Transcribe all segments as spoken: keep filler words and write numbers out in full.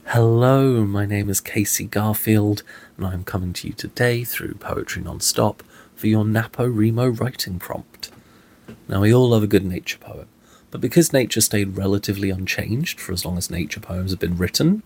Hello, my name is Casey Garfield, and I'm coming to you today through Poetry Non-Stop for your NaPoWriMo writing prompt. Now, we all love a good nature poem, but because nature stayed relatively unchanged for as long as nature poems have been written,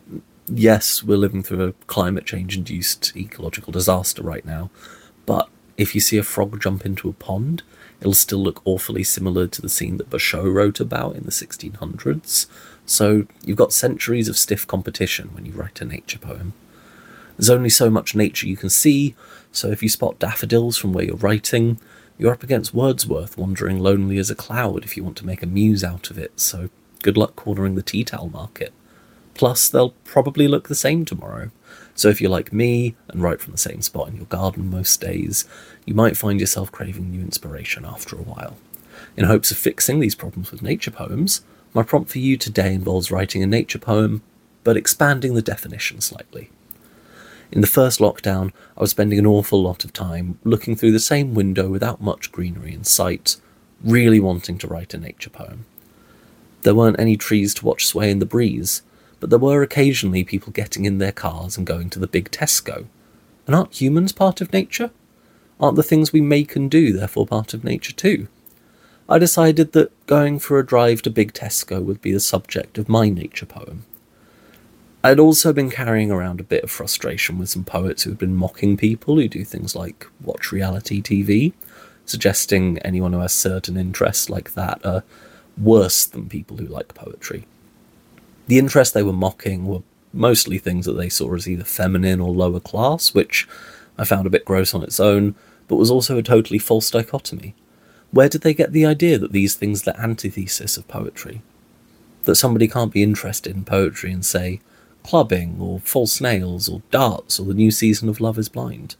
yes, we're living through a climate change-induced ecological disaster right now, but if you see a frog jump into a pond, it'll still look awfully similar to the scene that Basho wrote about in the sixteen hundreds. So you've got centuries of stiff competition when you write a nature poem. There's only so much nature you can see, so if you spot daffodils from where you're writing, you're up against Wordsworth wandering lonely as a cloud if you want to make a muse out of it, so good luck cornering the tea towel market. Plus, they'll probably look the same tomorrow. So if you're like me and write from the same spot in your garden most days, you might find yourself craving new inspiration after a while. In hopes of fixing these problems with nature poems, my prompt for you today involves writing a nature poem, but expanding the definition slightly. In the first lockdown, I was spending an awful lot of time looking through the same window without much greenery in sight, really wanting to write a nature poem. There weren't any trees to watch sway in the breeze, but there were occasionally people getting in their cars and going to the big Tesco. And aren't humans part of nature? Aren't the things we make and do therefore part of nature too? I decided that going for a drive to Big Tesco would be the subject of my nature poem. I'd also been carrying around a bit of frustration with some poets who had been mocking people who do things like watch reality T V, suggesting anyone who has certain interests like that are worse than people who like poetry. The interests they were mocking were mostly things that they saw as either feminine or lower class, which I found a bit gross on its own, but was also a totally false dichotomy. Where did they get the idea that these things are the antithesis of poetry? That somebody can't be interested in poetry and say clubbing, or false nails, or darts, or the new season of Love is Blind?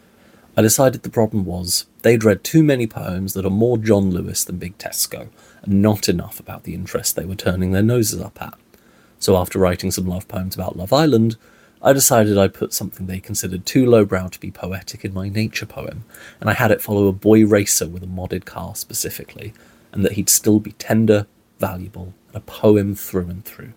I decided the problem was they'd read too many poems that are more John Lewis than Big Tesco, and not enough about the interest they were turning their noses up at. So after writing some love poems about Love Island, I decided I'd put something they considered too lowbrow to be poetic in my nature poem, and I had it follow a boy racer with a modded car specifically, and that he'd still be tender, valuable, and a poem through and through.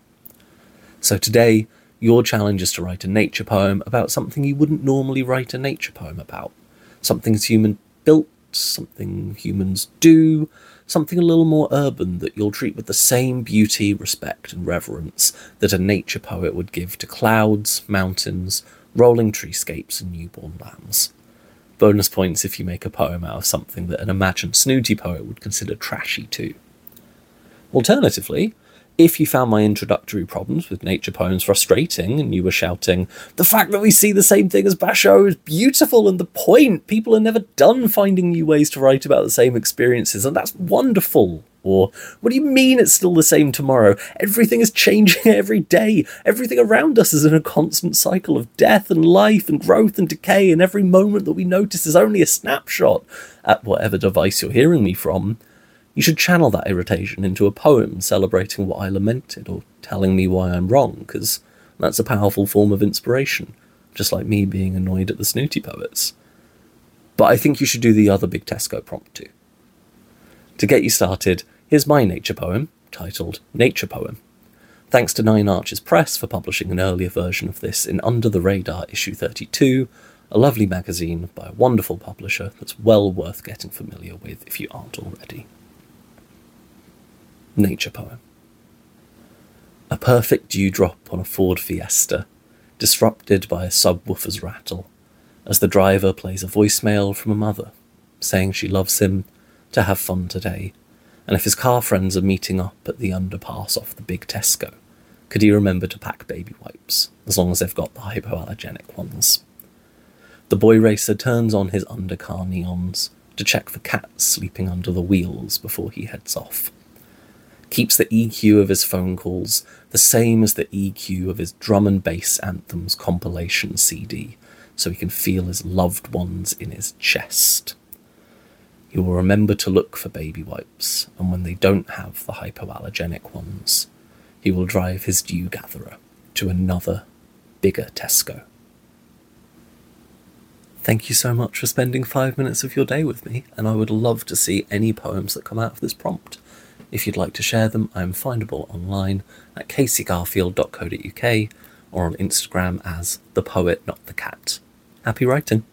So today, your challenge is to write a nature poem about something you wouldn't normally write a nature poem about. Something's human-built, something humans do, something a little more urban that you'll treat with the same beauty, respect, and reverence that a nature poet would give to clouds, mountains, rolling treescapes, and newborn lambs. Bonus points if you make a poem out of something that an imagined snooty poet would consider trashy too. Alternatively, if you found my introductory problems with nature poems frustrating and you were shouting, "The fact that we see the same thing as Basho is beautiful and the point! People are never done finding new ways to write about the same experiences, and that's wonderful!" Or, "What do you mean it's still the same tomorrow? Everything is changing every day. Everything around us is in a constant cycle of death and life and growth and decay, and every moment that we notice is only a snapshot," at whatever device you're hearing me from. You should channel that irritation into a poem celebrating what I lamented or telling me why I'm wrong, because that's a powerful form of inspiration, just like me being annoyed at the snooty poets. But I think you should do the other Big Tesco prompt too. To get you started, here's my nature poem, titled Nature Poem. Thanks to Nine Arches Press for publishing an earlier version of this in Under the Radar issue thirty-two, a lovely magazine by a wonderful publisher that's well worth getting familiar with if you aren't already. Nature Poem. A perfect dewdrop on a Ford Fiesta, disrupted by a subwoofer's rattle, as the driver plays a voicemail from a mother, saying she loves him, to have fun today, and if his car friends are meeting up at the underpass off the big Tesco, could he remember to pack baby wipes, as long as they've got the hypoallergenic ones. The boy racer turns on his undercar neons to check for cats sleeping under the wheels before he heads off. Keeps the E Q of his phone calls the same as the E Q of his drum and bass anthems compilation C D, so he can feel his loved ones in his chest. He will remember to look for baby wipes, and when they don't have the hypoallergenic ones, he will drive his dew gatherer to another, bigger Tesco. Thank you so much for spending five minutes of your day with me, and I would love to see any poems that come out of this prompt. If you'd like to share them, I'm findable online at casey garfield dot co dot uk or on Instagram as The Poet Not The Cat. Happy writing!